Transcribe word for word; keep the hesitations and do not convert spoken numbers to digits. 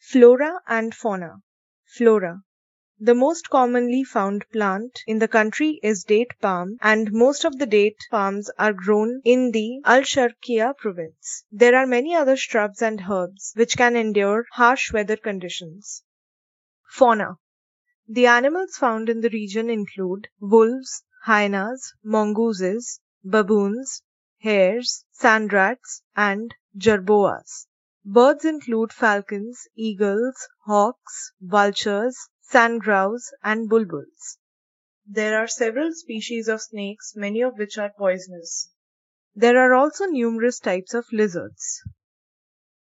Flora and fauna. Flora. The most commonly found plant in the country is date palm, and most of the date palms are grown in the Al-Sharqiya province. There are many other shrubs and herbs which can endure harsh weather conditions. Fauna. The animals found in the region include wolves, hyenas, mongooses, baboons, hares, sand rats, and jerboas. Birds include falcons, eagles, hawks, vultures, sand grouse, and bulbuls. There are several species of snakes, many of which are poisonous. There are also numerous types of lizards.